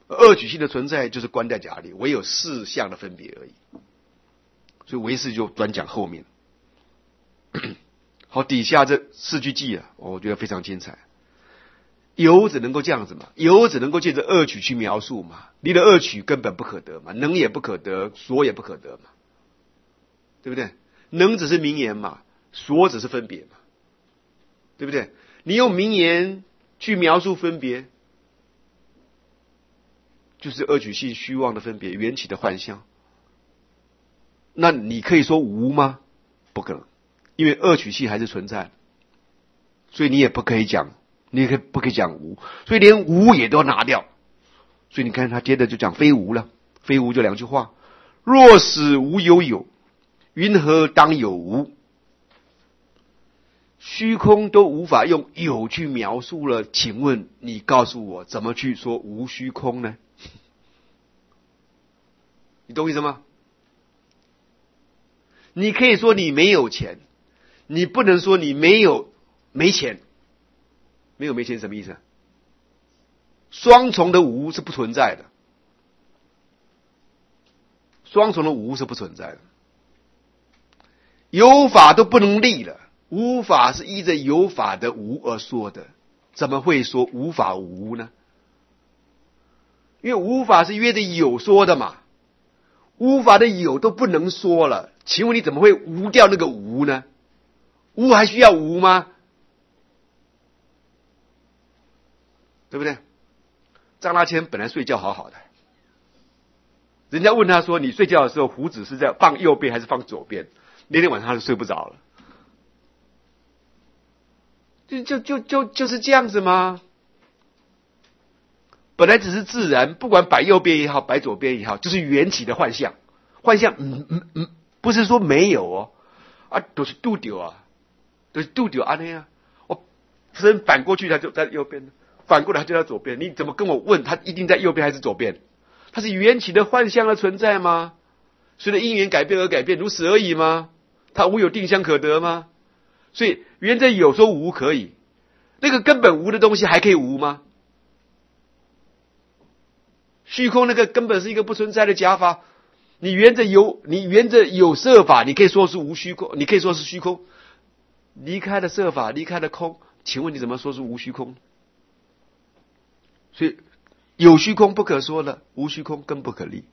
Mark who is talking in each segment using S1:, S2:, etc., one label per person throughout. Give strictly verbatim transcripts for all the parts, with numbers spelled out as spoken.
S1: 二取性的存在就是观待假理，唯有四项的分别而已。所以唯识就专讲后面。好，底下这四句偈啊，我觉得非常精彩。有只能够这样子嘛，有只能够借着二取去描述嘛，离了二取根本不可得嘛，能也不可得，所也不可得嘛，对不对？能只是名言嘛，所只是分别嘛，对不对？你用名言去描述分别，就是二取性虚妄的分别，缘起的幻象。那你可以说无吗？不可能，因为二取性还是存在，所以你也不可以讲，你也不可以讲无，所以连无也都要拿掉。所以你看他接着就讲非无了，非无就两句话：若使无有有，云何当有无？虚空都无法用有去描述了，请问你告诉我怎么去说无虚空呢？你懂我意思吗？你可以说你没有钱，你不能说你没有没钱。没有没钱什么意思啊？双重的无是不存在的，双重的无是不存在的。有法都不能立了，无法是依着有法的无而说的，怎么会说无法无呢？因为无法是约着有说的嘛，无法的有都不能说了，请问你怎么会无掉那个无呢？无还需要无吗？对不对？张大千本来睡觉好好的，人家问他说：“你睡觉的时候胡子是在放右边还是放左边？”那天晚上他就睡不着了。就就就就就是这样子吗？本来只是自然，不管摆右边也好，摆左边也好，就是缘起的幻象。幻象，嗯嗯嗯，不是说没有哦，啊，都是度丢啊，都是度丢啊那样。我身反过去，他就在右边了。反过来就在左边，你怎么跟我问他一定在右边还是左边？它是缘起的幻象的存在吗？随着因缘改变而改变，如此而已吗？它无有定相可得吗？所以原则有说无可以，那个根本无的东西还可以无吗？虚空那个根本是一个不存在的假法，你原则有，你原则有色法，你可以说是无虚空，你可以说是虚空。离开了色法，离开了空，请问你怎么说是无虚空？所以有虚空不可说了，无虚空更不可立。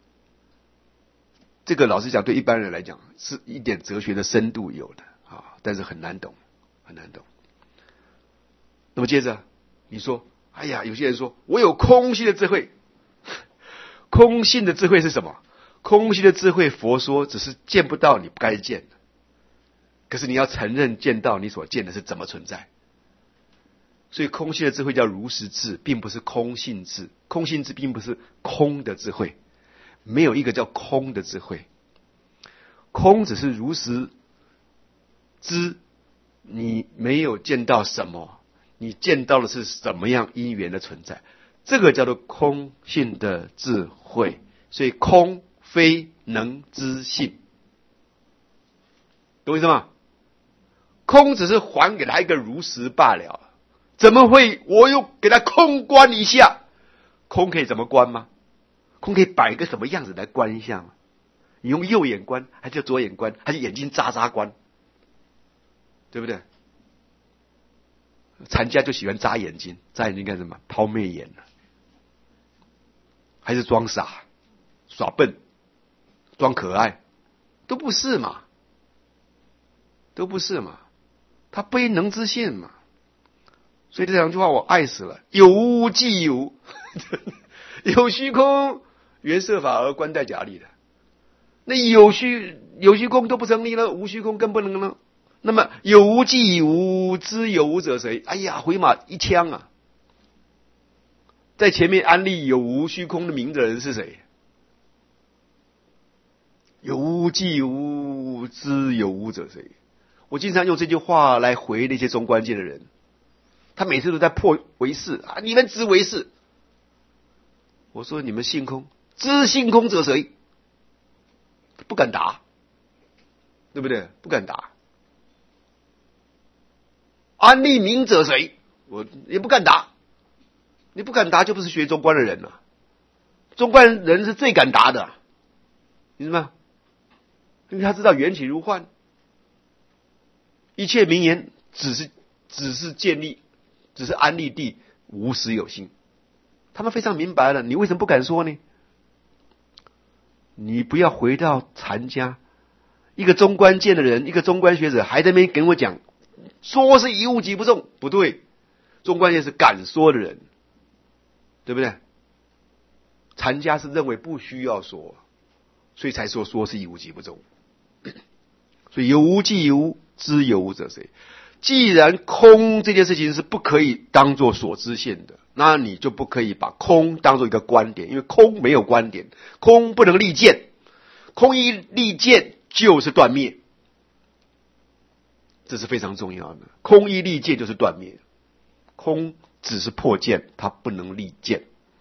S1: 这个老实讲，对一般人来讲是一点哲学的深度有的啊，但是很难懂，很难懂。那么接着你说，哎呀，有些人说我有空性的智慧，空性的智慧是什么？空性的智慧，佛说只是见不到你不该见的，可是你要承认见到你所见的是怎么存在。所以空性的智慧叫如实智，并不是空性智。空性智并不是空的智慧，没有一个叫空的智慧。空只是如实知，你没有见到什么，你见到的是什么样因缘的存在，这个叫做空性的智慧。所以空非能知性，懂我意思吗？空只是还给他一个如实罢了。怎么会我又给他空观一下？空可以怎么观吗？空可以摆一个什么样子来观一下吗？你用右眼观还是左眼观，还是眼睛眨眨观？对不对？禅家就喜欢眨眼睛，眨眼睛干什么？抛媚眼呢？还是装傻、耍笨、装可爱？都不是嘛，都不是嘛，他不能知性嘛。所以这两句话我爱死了，有无即有，有虚空缘色法而观待假理的，那有虚有虚空都不成立了，无虚空更不能了。那么有无即无，知有无者谁？哎呀，回马一枪啊！在前面安利有无虚空的名的人是谁？有无即无，知有无者谁？我经常用这句话来回那些中观界的人。他每次都在破唯识啊！你们知唯识，我说你们性空，知性空者谁？不敢答，对不对？不敢答。安立名者谁？我也不敢答。你不敢答，就不是学中观的人了、啊。 中观人是最敢答的，明白吗？因为他知道缘起如幻，一切名言只是只是建立，只是安立地，无实有心。他们非常明白了，你为什么不敢说呢？你不要回到禅家，一个中观见的人，一个中观学者还在那边跟我讲，说是一物即不中，不对，中观见是敢说的人，对不对？禅家是认为不需要说，所以才说说是一物即不中。所以有无即有无，知有无者谁？既然空这件事情是不可以当作所知现的，那你就不可以把空当作一个观点，因为空没有观点，空不能立见，空一立见就是断灭，这是非常重要的。空一立见就是断灭，空只是破见，它不能立见。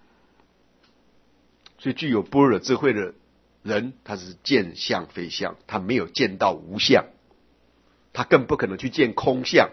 S1: 所以具有般若智慧的人，他是见相非相，他没有见到无相，他更不可能去见空相。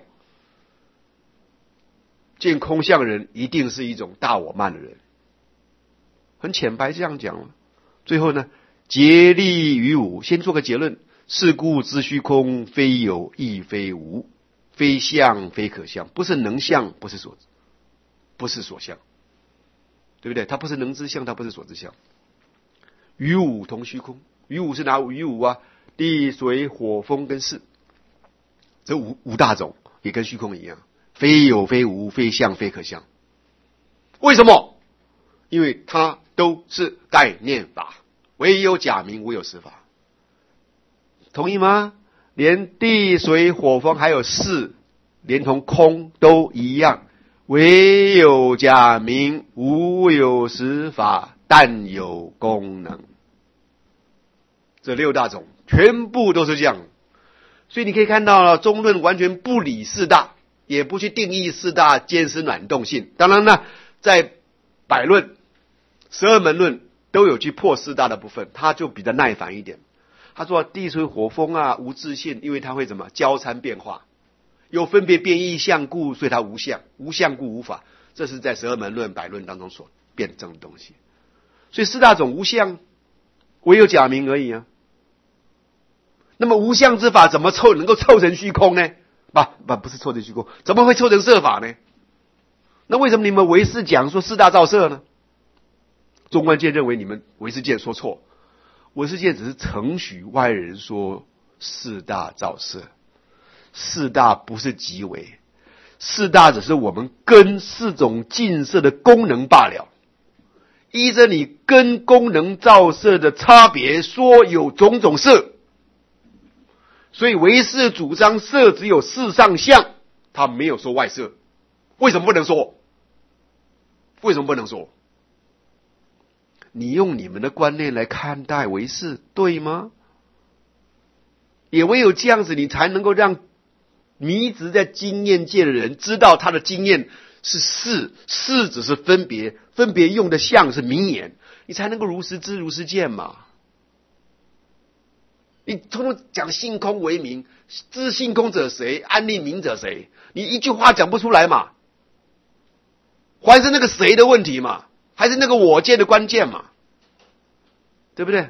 S1: 见空相的人一定是一种大我慢的人，很浅白这样讲了。最后呢，竭力于无，先做个结论：是故知虚空，非有亦非无，非相非可相，不是能相，不是所，不是所相，对不对？它不是能知相，它不是所知相。于无同虚空，于无是哪五？于无啊，地水火风跟势，这五五大种也跟虚空一样，非有非无，非相非可相。为什么？因为它都是概念法，唯有假名，无有实法。同意吗？连地水火风还有势，连同空都一样，唯有假名，无有实法，但有功能。这六大种全部都是这样，所以你可以看到了，中论完全不理四大，也不去定义四大见思暖动性。当然呢，在百论、十二门论都有去破四大的部分，他就比较耐烦一点。他说地水火风啊，无自性，因为它会怎么交参变化，有分别变异相故，所以它无相，无相故无法。这是在十二门论、百论当中所辩证的东西。所以四大种无相，唯有假名而已啊。那么无相之法怎么凑能够凑成虚空呢？不不不是凑成虚空，怎么会凑成色法呢？那为什么你们唯识讲说四大造色呢？中观界认为你们唯识界说错，唯识界只是承许外人说四大造色，四大不是即为，四大只是我们根四种净色的功能罢了。依着你根功能造色的差别，说有种种色。所以唯识主张色只有事上相，他没有说外色。为什么不能说？为什么不能说？你用你们的观念来看待唯识，对吗？也唯有这样子，你才能够让迷执在经验界的人知道他的经验是事，事只是分别，分别用的相是名言，你才能够如实知如实见嘛。你通通讲性空为名，知性空者谁？安立名者谁？你一句话讲不出来嘛，还是那个谁的问题嘛，还是那个我见的关键嘛，对不对？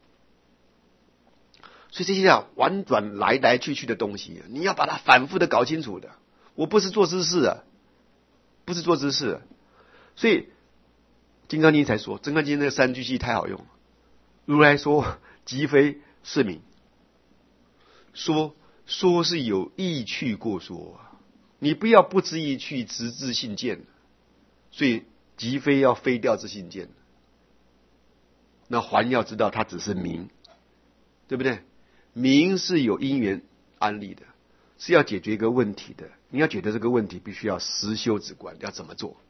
S1: 所以这些啊婉转来来去去的东西，你要把它反复的搞清楚的。我不是做知识啊，不是做知识啊。所以金刚经才说，金刚经那个三句偈太好用了。如来说即非是名，说说是有意趣过说，你不要不知意趣，直自性见。所以即非要非掉自性见，那还要知道它只是名，对不对？名是有因缘安立的，是要解决一个问题的。你要解决这个问题，必须要实修止观，要怎么做？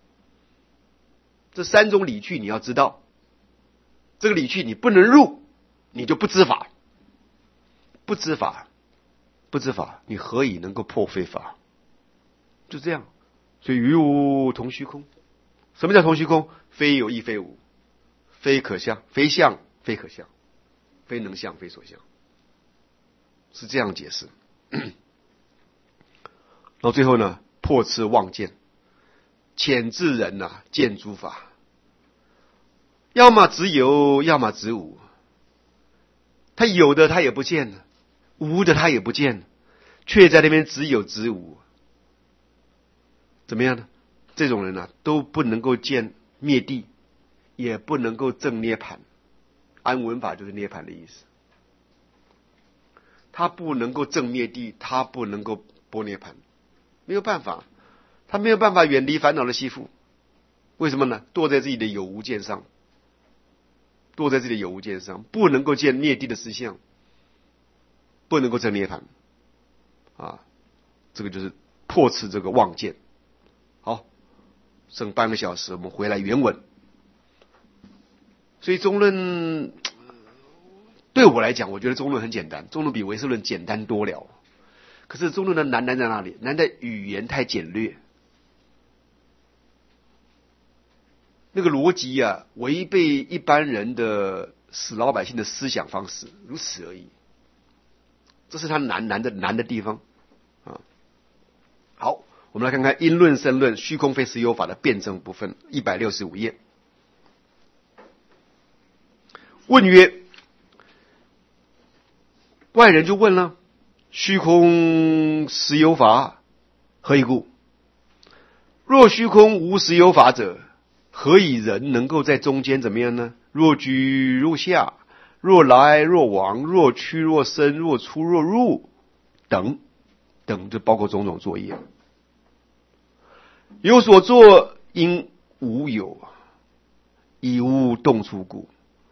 S1: 这三种理趣你要知道，这个理趣你不能入，你就不知法，不知法，不知法，你何以能够破非法？就这样。所以于无同虚空。什么叫同虚空？非有亦非无，非可相，非相非可相，非能相非所相，是这样解释。到最后呢，破痴妄见，遣智人呐、啊、见诸法。 要么只有，要么只无。他有的他也不见了，无的他也不见了，却在那边只有只无。怎么样呢？这种人呢、啊，都不能够见灭地，也不能够证涅槃。安文法就是涅槃的意思。他不能够证灭地，他不能够波涅槃，没有办法，他没有办法远离烦恼的吸附。为什么呢？堕在自己的有无见上，堕在自己的有无见上，不能够见灭地的实相，不能够证涅槃啊，这个就是破斥这个妄见。好，剩半个小时，我们回来原文。所以中论对我来讲，我觉得中论很简单，中论比唯识论简单多了。可是中论的难难在哪里？难在语言太简略，那个逻辑啊，违背一般人的死老百姓的思想方式，如此而已。这是他难难的难的地方啊。好，我们来看看因论生论虚空非实有法的辩证部分，一百六十五页。问曰：外人就问了，虚空实有法，何以故？若虚空无实有法者，何以人能够在中间怎么样呢？若居若下，若来若往，若屈若伸，若出若入，等等，就包括种种作业。有所作，因无有，以无动出故。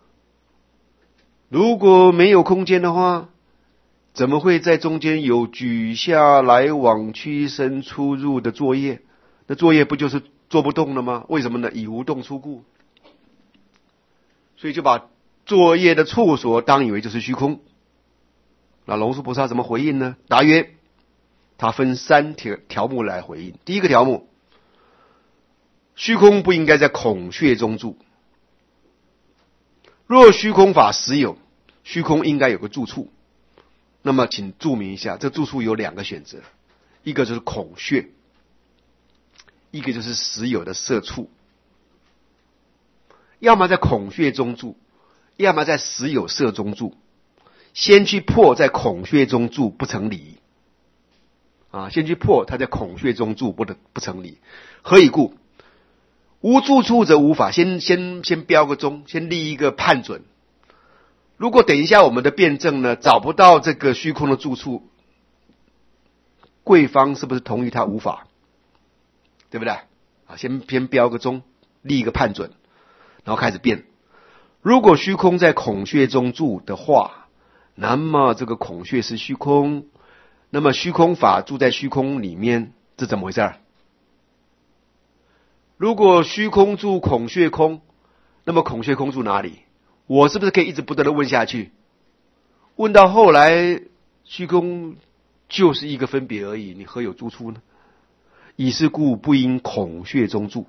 S1: 如果没有空间的话，怎么会在中间有举下来往屈伸出入的作业？那作业不就是做不动了吗？为什么呢？以无动出故。所以就把作业的处所当以为就是虚空。那龙树菩萨怎么回应呢？答曰：他分三条条目来回应。第一个条目，虚空不应该在孔穴中住。若虚空法实有，虚空应该有个住处。那么请注明一下，这住处有两个选择，一个就是孔穴，一个就是实有的色处。要么在孔穴中住，要么在实有色中住。先去破在孔穴中住不成理啊！先去破他在孔穴中住不得不成理。何以故？无住处则无法。先先先标个中，先立一个判准。如果等一下我们的辩证呢找不到这个虚空的住处，贵方是不是同意他无法？对不对？啊，先先标个中，立一个判准，然后开始辩。如果虚空在孔穴中住的话，那么这个孔穴是虚空，那么虚空法住在虚空里面，这怎么回事？如果虚空住孔穴空，那么孔穴空住哪里？我是不是可以一直不断的问下去？问到后来，虚空就是一个分别而已，你何有住处呢？以是故不应孔穴中住。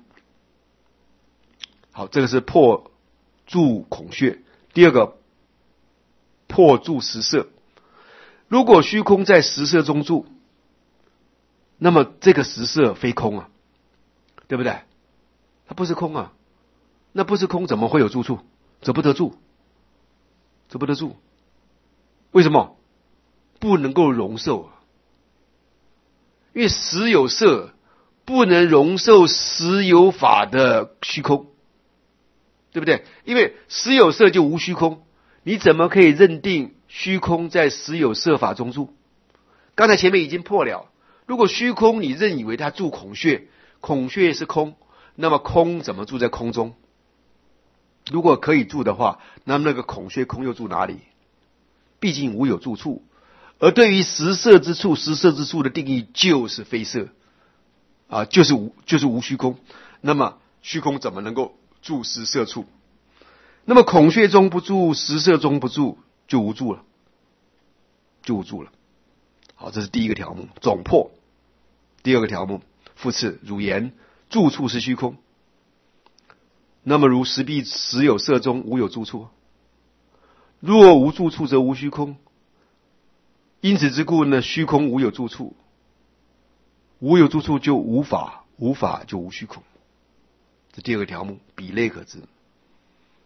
S1: 好，这个是破住孔穴。第二个，破住实色。如果虚空在实色中住，那么这个实色非空啊，对不对？它不是空啊，那不是空怎么会有住处？则不得住，则不得住。为什么？不能够容受，因为实有色不能容受实有法的虚空，对不对？因为实有色就无虚空，你怎么可以认定虚空在实有色法中住？刚才前面已经破了，如果虚空你认以为它住孔穴，孔穴是空，那么空怎么住在空中？如果可以住的话，那么那个孔穴空又住哪里？毕竟无有住处。而对于实色之处，实色之处的定义就是非色啊，就是无就是无虚空。那么虚空怎么能够住实色处？那么孔穴中不住，实色中不住，就无住了，就无住了。好，这是第一个条目，总破。第二个条目，复次，汝言住处是虚空。那么如实必实有色中无有住处，若无住处则无虚空。因此之故呢，虚空无有住处，无有住处就无法，无法就无虚空。这第二个条目，比类可知。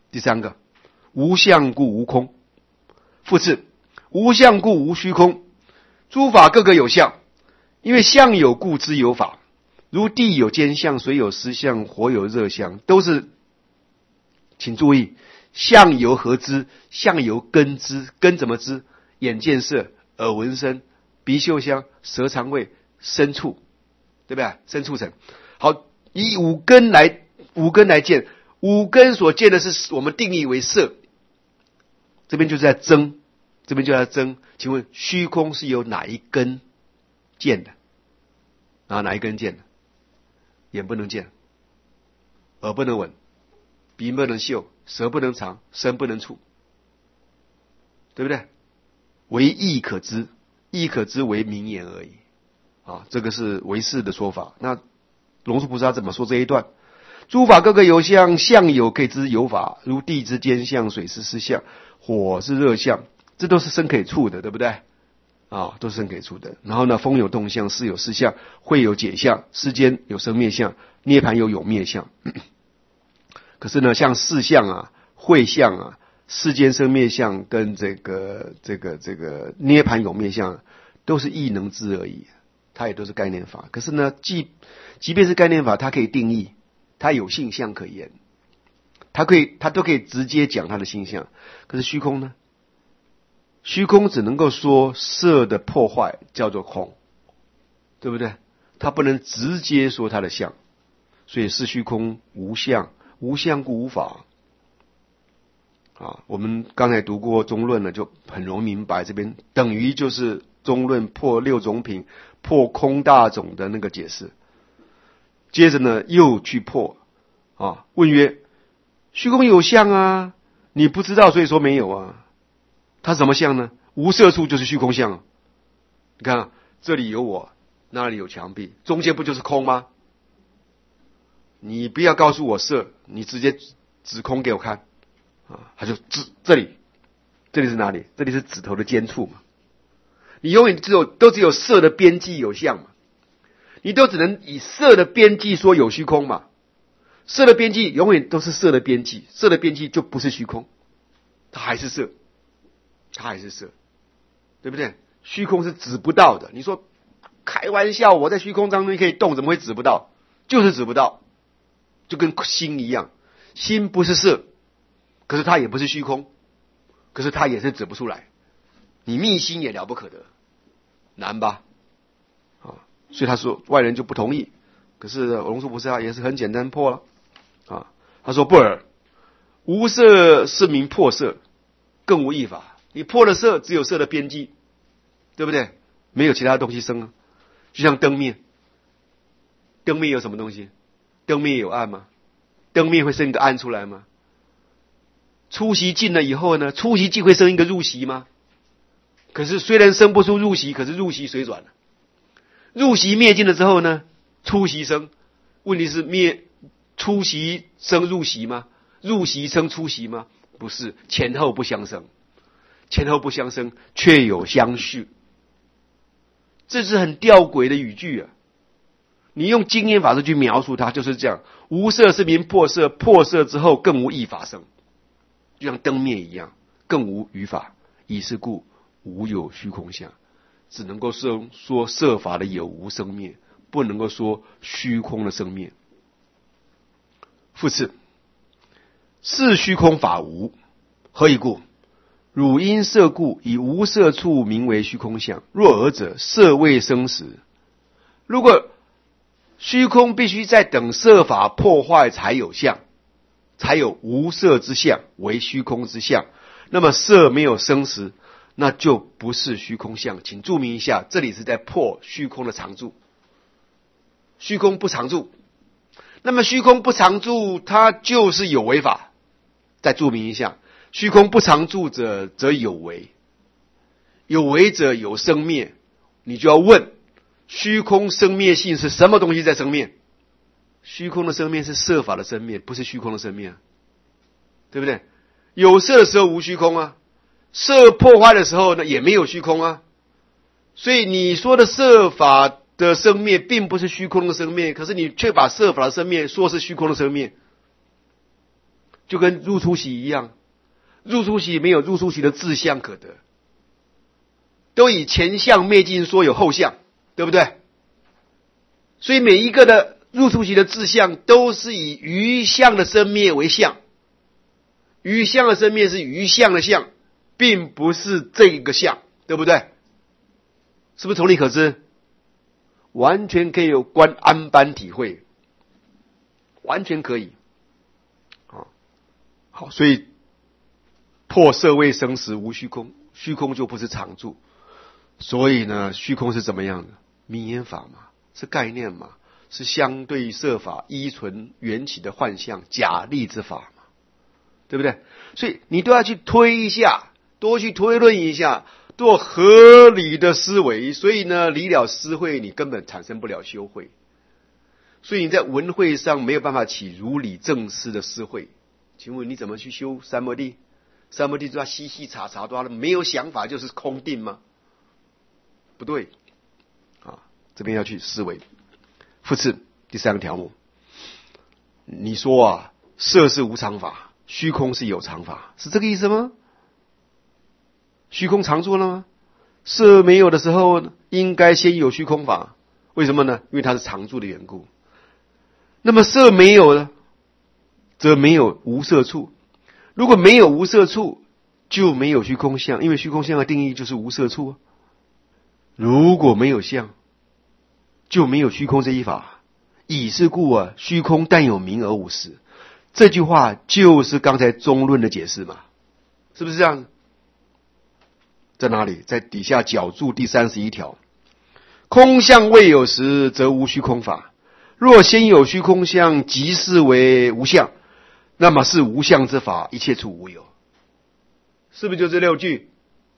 S1: 第三个，无相故无空。复次，无相故无虚空。诸法各各有相，因为相有故知有法。如地有坚相，水有湿相，火有热相，都是，请注意，相由何知？相由根知。根怎么知？眼见色，耳闻声，鼻嗅香，舌尝味，身触，对不对？身触尘。好，以五根来五根来见，五根所见的是我们定义为色，这边就是在争，这边就在争。请问虚空是由哪一根见的？啊，哪一根见的？眼不能见，耳不能闻，鼻不能嗅，舌不能尝，身不能触，对不对？唯意可知，意可知为名言而已。啊，这个是唯识的说法。那龙树菩萨怎么说这一段？诸法各各有相，相有可以知有法，如地之坚相，水是湿相，火是热相，这都是身可以触的，对不对？啊，都是身可以触的。然后呢，风有动相，事有事相，会有解相，世间有生灭相，涅盘有有灭相。可是呢，像事相啊、会相啊、世间生灭相跟这个这个这个涅盘有灭相，都是意能知而已，它也都是概念法。可是呢，即即便是概念法，它可以定义，它有性相可言，它可以它都可以直接讲它的性相。可是虚空呢？虚空只能够说色的破坏叫做空，对不对？它不能直接说它的相，所以是虚空无相，无相故无法。啊，我们刚才读过中论了，就很容易明白，这边等于就是中论破六种品、破空大种的那个解释。接着呢，又去破啊，问曰：虚空有相啊，你不知道，所以说没有啊。它什么相呢？无色处就是虚空相啊。你看啊，这里有我，那里有墙壁，中间不就是空吗？你不要告诉我色，你直接指空给我看啊，他就指这里，这里是哪里？这里是指头的尖处嘛。你永远只有都只有色的边际有相嘛，你都只能以色的边际说有虚空嘛。色的边际永远都是色的边际，色的边际就不是虚空，它还是色。它还是色，对不对？虚空是指不到的。你说开玩笑，我在虚空当中可以动，怎么会指不到？就是指不到，就跟心一样，心不是色，可是它也不是虚空，可是它也是指不出来。你密心也了不可得，难吧？啊，所以他说外人就不同意。可是龙树菩萨也是很简单破了啊。他说不尔，无色是名破色，更无异法。你破了色，只有色的边际，对不对？没有其他东西生啊。就像灯灭，灯灭有什么东西？灯灭有暗吗？灯灭会生一个暗出来吗？出席尽了以后呢？出席尽会生一个入席吗？可是虽然生不出入席，可是入席水转了。入席灭尽了之后呢？出席生，问题是灭出席生入席吗？入席生出席吗？不是，前后不相生。前后不相生，却有相续，这是很吊诡的语句啊！你用经验法则去描述它，就是这样：无色是名破色，破色之后更无异法生，就像灯灭一样，更无余法。以是故，无有虚空相，只能够说说色法的有无生灭，不能够说虚空的生灭。复次，是虚空法无，何以故？汝因色故，以无色处名为虚空相。若尔者，色未生时。如果虚空必须在等色法破坏才有相，才有无色之相为虚空之相，那么色没有生时，那就不是虚空相。请注明一下，这里是在破虚空的常住。虚空不常住，那么虚空不常住，它就是有为法。再注明一下。虚空不常住者，则有为；有为者有生灭。你就要问：虚空生灭性是什么东西在生灭？虚空的生灭是色法的生灭，不是虚空的生灭，对不对？有色的时候无虚空啊，色破坏的时候呢，也没有虚空啊。所以你说的色法的生灭，并不是虚空的生灭，可是你却把色法的生灭说是虚空的生灭。 就跟入出息一样，入出息没有入出息的自相可得，都以前相灭尽说有后相，对不对？所以每一个的入出息的自相都是以余相的生灭为相，余相的生灭是余相的相，并不是这个相，对不对？是不是同理可知？完全可以有观安般体会，完全可以。好，好，所以破色未生时无虚空，虚空就不是常住。所以呢，虚空是怎么样的？名言法嘛，是概念嘛，是相对色法依存缘起的幻象假立之法嘛，对不对？所以你都要去推一下，多去推论一下，做合理的思维。所以呢，离了思慧，你根本产生不了修慧。所以你在文慧上没有办法起如理正思的思慧。请问你怎么去修三摩地？三摩地就要稀稀查查多了，没有想法就是空定吗？不对啊，这边要去思维。复次第三个条目，你说啊，色是无常法，虚空是有常法，是这个意思吗？虚空常住了吗？色没有的时候，应该先有虚空法，为什么呢？因为它是常住的缘故。那么色没有了，则没有无色处。如果没有无色处，就没有虚空相，因为虚空相的定义就是无色处啊。如果没有相，就没有虚空这一法。以是故啊，虚空但有名而无实。这句话就是刚才中论的解释嘛，是不是这样？在哪里？在底下角注第三十一条，空相未有时，则无虚空法。若先有虚空相，即视为无相，那么是无相之法，一切处无有。是不是就这六句？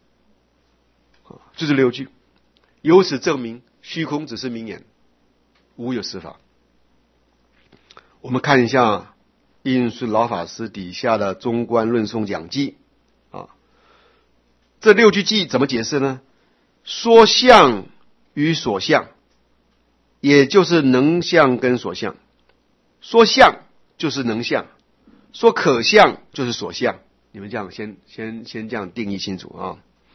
S1: 就这六句。由此证明，虚空只是名言，无有实法。我们看一下印顺老法师底下的中观论颂讲记啊，这六句记怎么解释呢？说相与所相，也就是能相跟所相。说相就是能相，说可相就是所相。你们这样先先先这样定义清楚啊。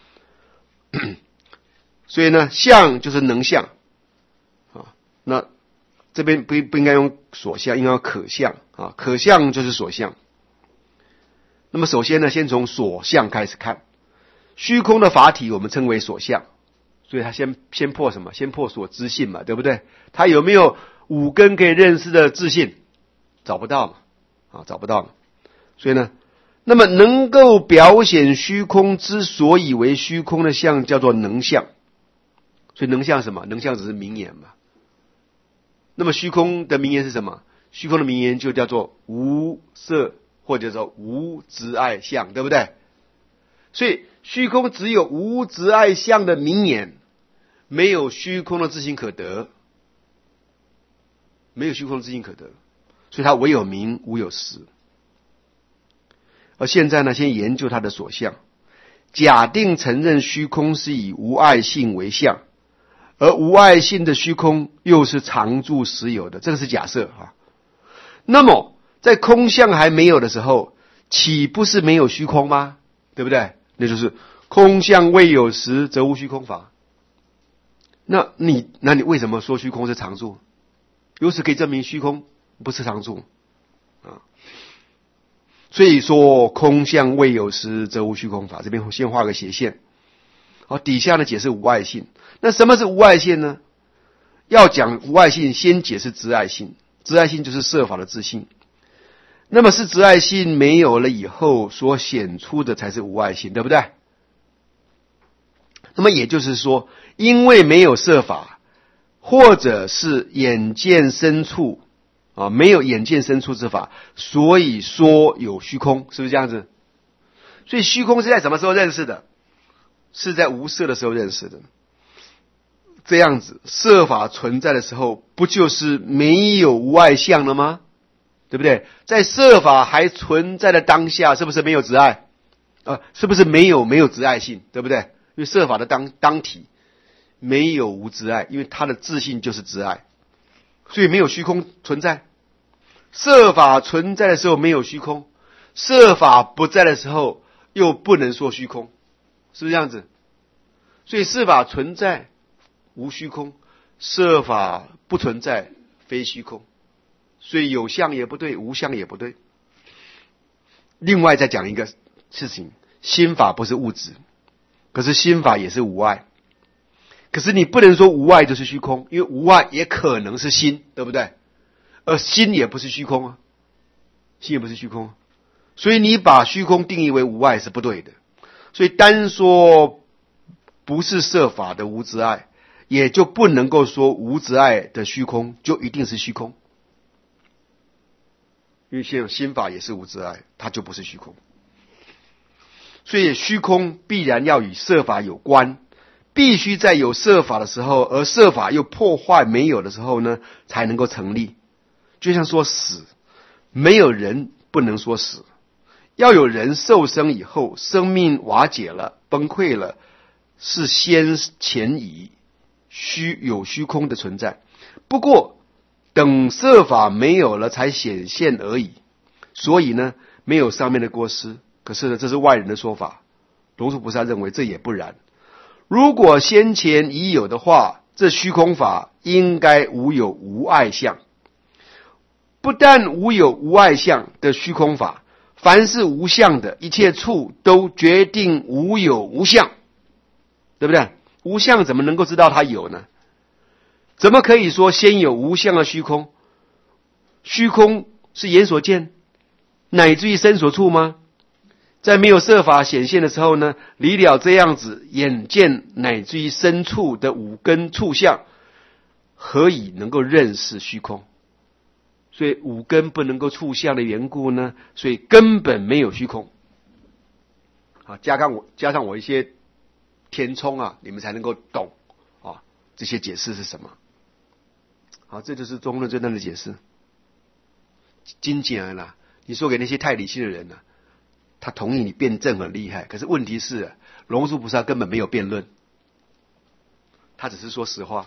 S1: 所以呢，相就是能相啊，那这边不不应该用所相，应该用可相啊，可相就是所相。那么首先呢，先从所相开始看，虚空的法体我们称为所相，所以他先先破什么？先破所知性嘛，对不对？他有没有五根可以认识的自性？找不到嘛，啊，找不到嘛。所以呢，那么能够表显虚空之所以为虚空的相，叫做能相。所以能相是什么？能相只是名言嘛。那么虚空的名言是什么？虚空的名言就叫做无色，或者说无执爱相，对不对？所以虚空只有无执爱相的名言，没有虚空的自性可得，没有虚空的自性可得，所以它唯有名无有实。而现在呢，先研究它的所相，假定承认虚空是以无爱性为相，而无爱性的虚空又是常住实有的，这个是假设啊。那么在空相还没有的时候，岂不是没有虚空吗？对不对？那就是空相未有时，则无虚空法。那你那你为什么说虚空是常住？由此可以证明虚空不是常住啊。所以说空相未有时，则无虚空法。这边先画个斜线。好，底下呢解释无爱性。那什么是无爱性呢？要讲无爱性，先解释执爱性。执爱性就是色法的自性。那么是执爱性没有了以后所显出的才是无爱性，对不对？那么也就是说，因为没有色法，或者是眼见身处啊，没有眼见身处之法，所以说有虚空，是不是这样子？所以虚空是在什么时候认识的？是在无色的时候认识的。这样子，色法存在的时候，不就是没有无爱相了吗？对不对？在色法还存在的当下，是不是没有执爱？啊，是不是没有没有执爱性？对不对？因为色法的当当体没有无执爱，因为它的自性就是执爱，所以没有虚空存在。色法存在的时候没有虚空， 设法不在的时候又不能说虚空，是不是这样子？所以设法存在无虚空，设法不存在非虚空，所以有相也不对，无相也不对。另外再讲一个事情，心法不是物质，可是心法也是无碍。可是你不能说无碍就是虚空，因为无碍也可能是心，对不对？而心也不是虚空啊，心也不是虚空啊，所以你把虚空定义为无碍是不对的。所以单说不是设法的无执碍，也就不能够说无执碍的虚空就一定是虚空，因为现心法也是无执碍，它就不是虚空。所以虚空必然要与设法有关，必须在有设法的时候，而设法又破坏没有的时候呢，才能够成立。就像说死，没有人不能说死，要有人受生以后，生命瓦解了，崩溃了，是先前已虚有虚空的存在，不过等设法没有了才显现而已。所以呢，没有上面的过失。可是呢，这是外人的说法，龙树菩萨认为这也不然。如果先前已有的话，这虚空法应该无有无碍相。不但无有无碍相的虚空法，凡是无相的一切处都决定无有无相，对不对？无相怎么能够知道它有呢？怎么可以说先有无相的虚空？虚空是眼所见，乃至于身所触吗？在没有设法显现的时候呢，离了这样子眼见乃至于身触的五根触相，何以能够认识虚空？所以五根不能够触相的缘故呢，所以根本没有虚空。好，加上我加上我一些填充啊，你们才能够懂啊，这些解释是什么。好，这就是中论这段的解释。精简了，你说给那些太理性的人呢、啊，他同意你辩证很厉害，可是问题是，龙树菩萨根本没有辩论，他只是说实话。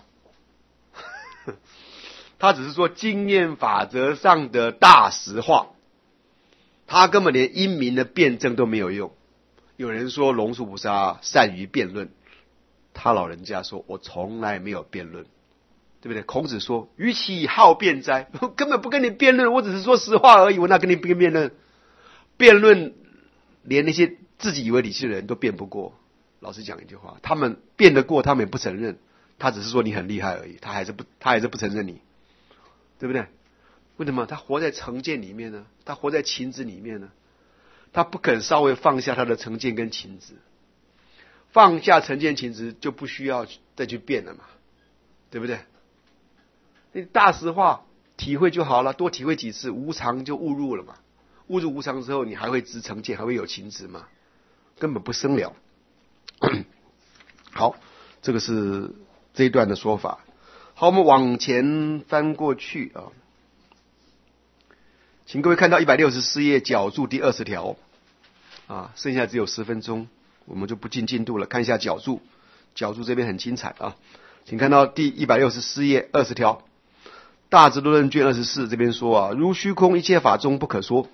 S1: 他只是说经验法则上的大实话，他根本连因明的辩证都没有用。有人说龙树菩萨善于辩论，他老人家说我从来没有辩论，对不对？孔子说与其好辩哉，根本不跟你辩论，我只是说实话而已，我哪跟你辩论？辩论连那些自己以为理性的人都辩不过。老实讲一句话，他们辩得过，他们也不承认，他只是说你很厉害而已，他还是不他还是不承认你，对不对？为什么？他活在成见里面呢？他活在情执里面呢？他不肯稍微放下他的成见跟情执，放下成见情执就不需要再去辩了嘛，对不对？你大实话体会就好了，多体会几次，无常就误入了嘛。误入无常之后，你还会知成见，还会有情执吗？根本不生了。好，这个是这一段的说法。好，我们往前翻过去啊，请各位看到一百六十四页角注第二十条啊，剩下只有十分钟，我们就不进进度了。看一下角注，角注这边很精彩啊，请看到第一百六十四页二十条，大智度论卷二十四这边说啊，如虚空一切法中不可说。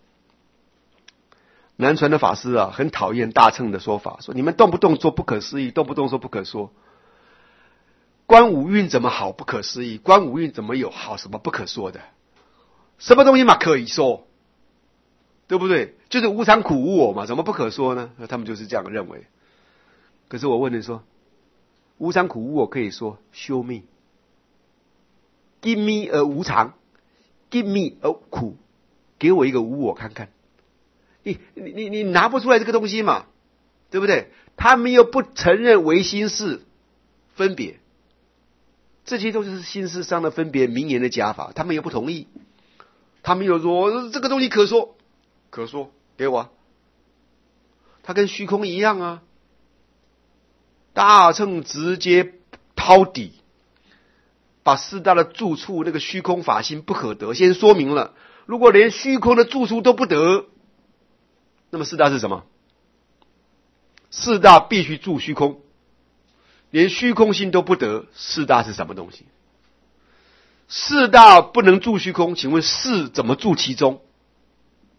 S1: 南传的法师啊，很讨厌大乘的说法，说你们动不动说不可思议，动不动说不可说。观五蕴怎么好不可思议？观五蕴怎么有好什么不可说的？什么东西嘛可以说？对不对？就是无常苦无我嘛，怎么不可说呢？他们就是这样认为。可是我问你说，无常苦无我可以说 ，show me，give me 而无常 ，give me 而苦，给我一个无我看看。你你你你拿不出来这个东西嘛，对不对？他们又不承认唯心是分别，这些都是心事上的分别名言的假法，他们又不同意，他们又说这个东西可说，可说给我、啊，它跟虚空一样啊。大乘直接掏底，把四大的住处那个虚空法心不可得，先说明了，如果连虚空的住处都不得。那么四大是什么？四大必须住虚空，连虚空性都不得，四大是什么东西？四大不能住虚空，请问四怎么住其中？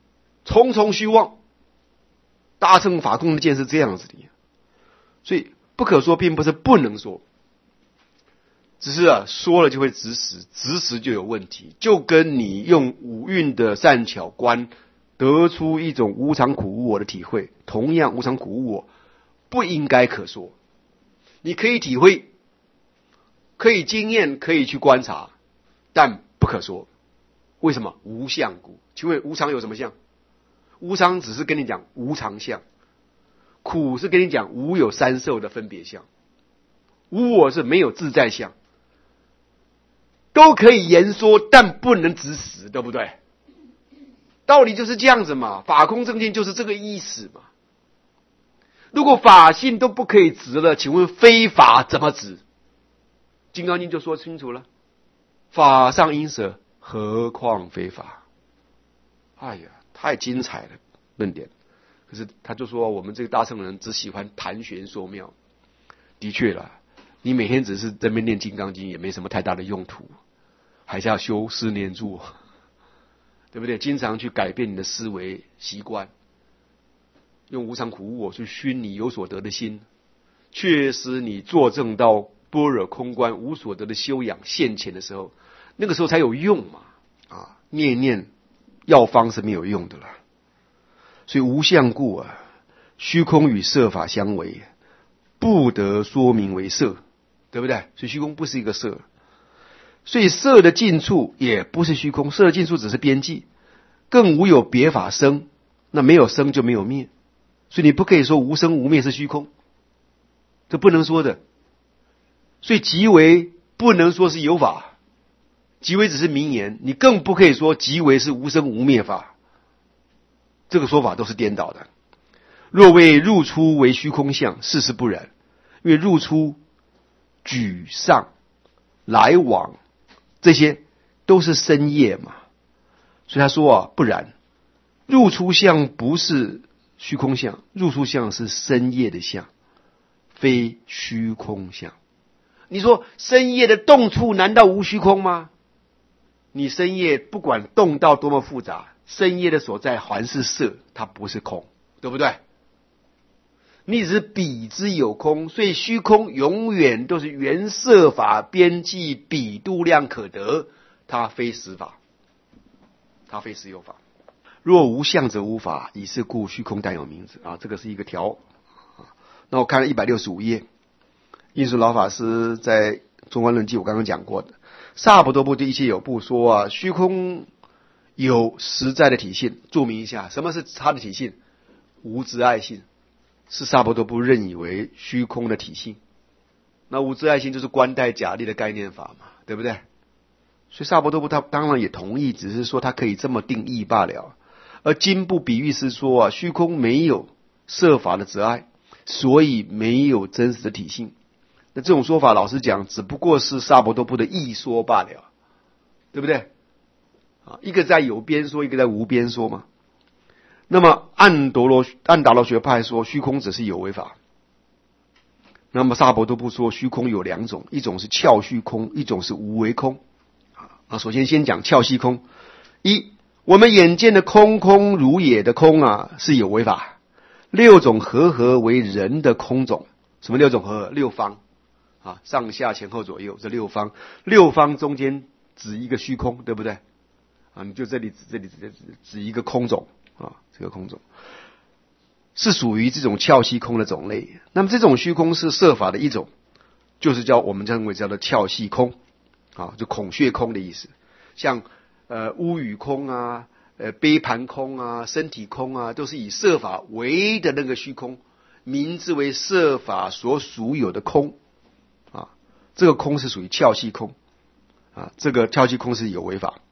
S1: 重重虚妄。大乘法空的见是这样子的，所以不可说并不是不能说，只是啊说了就会执实，执实就有问题，就跟你用五蕴的善巧观得出一种无常苦无我的体会，同样无常苦无我不应该可说。你可以体会，可以经验，可以去观察，但不可说。为什么？无相故。请问无常有什么相？无常只是跟你讲无常相，苦是跟你讲无有三受的分别相，无我是没有自在相，都可以言说，但不能执实，对不对？道理就是这样子嘛，法空正见就是这个意思嘛。如果法性都不可以执了，请问非法怎么执？金刚经就说清楚了，法上应舍，何况非法。哎呀，太精彩了论点。可是他就说我们这个大乘人只喜欢谈玄说妙。的确啦，你每天只是在那边念金刚经也没什么太大的用途，还是要修十年住，对不对？经常去改变你的思维习惯，用无常苦无我去熏你有所得的心，确实你坐证到般若空观无所得的修养现前的时候，那个时候才有用嘛。啊，念念药方是没有用的了。所以无相故啊，虚空与色法相违，不得说明为色，对不对？所以虚空不是一个色，所以色的尽处也不是虚空，色的尽处只是边际，更无有别法生，那没有生就没有灭，所以你不可以说无生无灭是虚空，这不能说的。所以即为不能说是有法，即为只是名言，你更不可以说即为是无生无灭法，这个说法都是颠倒的。若为入出为虚空相，事实不然，因为入出、举上、来往这些都是身业嘛，所以他说啊，不然，入出相不是虚空相，入出相是身业的相，非虚空相。你说身业的动处难道无虚空吗？你身业不管动到多么复杂，身业的所在还是色，它不是空，对不对？你只是比之有空，所以虚空永远都是原色法边际比度量可得，它非实法，它非实有法。若无相则无法，以是故虚空但有名字啊，这个是一个条。那我看了一百六十五页，印顺老法师在中观论记我刚刚讲过的，萨婆多部第一切有部说啊，虚空有实在的体性，注明一下什么是它的体性，无执爱性，是萨婆多部认以为虚空的体性。那无执爱性就是观待假立的概念法嘛，对不对？所以萨婆多部他当然也同意，只是说他可以这么定义罢了。而经部比喻是说啊，虚空没有色法的执爱，所以没有真实的体性。那这种说法老实讲只不过是萨婆多部的异说罢了，对不对？啊，一个在有边说，一个在无边说嘛。那么按陀罗按达罗学派说虚空只是有为法，那么萨婆多部说虚空有两种，一种是翘虚空，一种是无为空。啊，首先先讲翘虚空。一，我们眼见的空空如也的空啊，是有为法。六种合合为人的空种。什么六种合合？六方啊，上下前后左右这六方，六方中间指一个虚空，对不对？啊，你就这里指这里指指一个空种啊，这个空种是属于这种翘虚空的种类。那么这种虚空是色法的一种，就是叫我们认为叫做翘虚空啊，就孔穴空的意思。像呃屋宇空啊，呃杯盘空啊，身体空啊，都是以色法为的那个虚空，名字为色法所属有的空啊。这个空是属于翘虚空啊，这个翘虚空是有为法。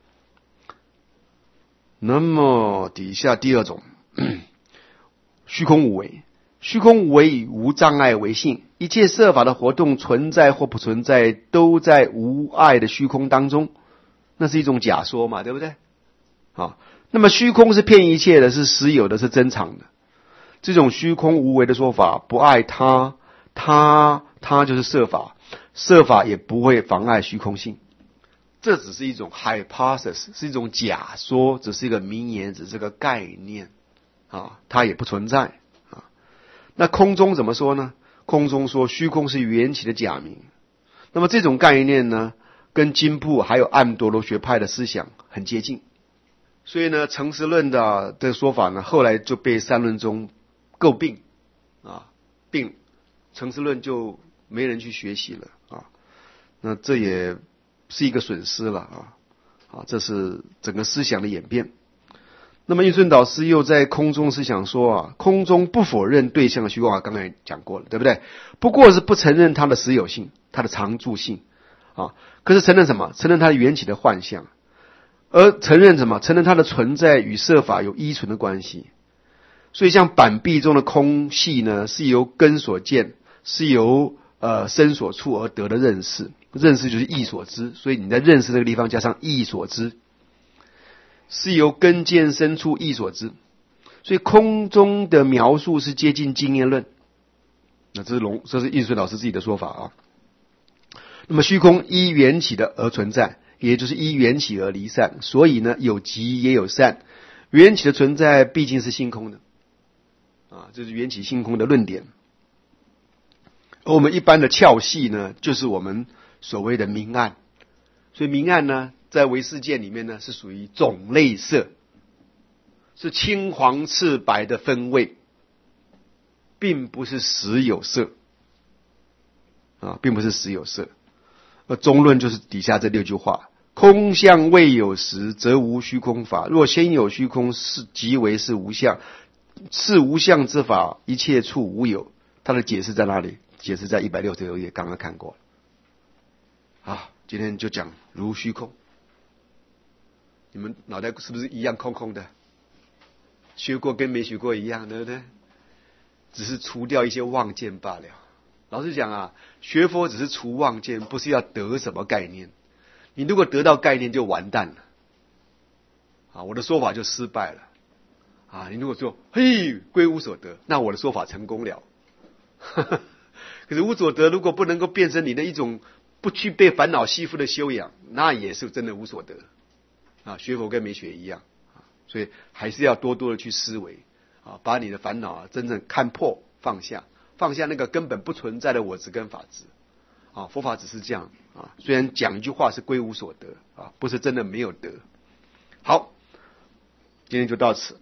S1: 那么底下第二种，虚空无为。虚空无为以无障碍为性，一切色法的活动存在或不存在，都在无碍的虚空当中，那是一种假说嘛，对不对？啊，那么虚空是骗一切的，是实有的，是真常的。这种虚空无为的说法，不碍他，他他就是色法，色法也不会妨碍虚空性。 这只是一种 hypothesis， 是一种假说，只是一个名言，只是个概念啊，它也不存在啊。那空中怎么说呢？空中说虚空是缘起的假名。那么这种概念呢，跟经部还有阿弥陀罗学派的思想很接近。所以呢，成实论的这个说法呢，后来就被三论中诟病啊，病成实论就没人去学习了啊。那这也是一个损失了啊啊，这是整个思想的演变。那么印顺导师又在空中思想说啊，空中不否认对象的虚空啊，刚才讲过了，对不对？不过是不承认它的实有性，它的常住性啊，可是承认什么？承认它缘起的幻象。而承认什么？承认它的存在与色法有依存的关系。所以像板壁中的空隙呢，是由根所见，是由呃身所处而得的认识。认识就是意所知，所以你在认识这个地方加上意所知，是由根见身处意所知。所以空中的描述是接近经验论。那这是龙，这是印顺老师自己的说法啊。那么虚空依缘起的而存在，也就是依缘起而离散，所以呢，有极也有散。缘起的存在毕竟是性空的，啊，这是缘起性空的论点。而我们一般的窍系呢，就是我们所谓的明暗。所以明暗呢，在唯识界里面呢，是属于种类色，是青黄赤白的分位，并不是实有色，啊，并不是实有色。而中论就是底下这六句话：空相未有时，则无虚空法；若先有虚空，是即为是无相。是无相之法，一切处无有。它的解释在哪里？解释在一百六十六页，刚刚看过了。好，今天就讲如虚空。你们脑袋是不是一样空空的？学过跟没学过一样，对不对？只是除掉一些妄见罢了。老实讲啊，学佛只是除妄见，不是要得什么概念。你如果得到概念，就完蛋了。啊，我的说法就失败了。啊，你如果说嘿归无所得，那我的说法成功了。可是无所得如果不能够变成你的一种不去被烦恼吸附的修养，那也是真的无所得。啊，学佛跟没学一样。啊，所以还是要多多的去思维。啊，把你的烦恼啊真正看破放下。放下那个根本不存在的我执跟法执，啊，佛法只是这样啊。虽然讲一句话是归无所得啊，不是真的没有得。好，今天就到此。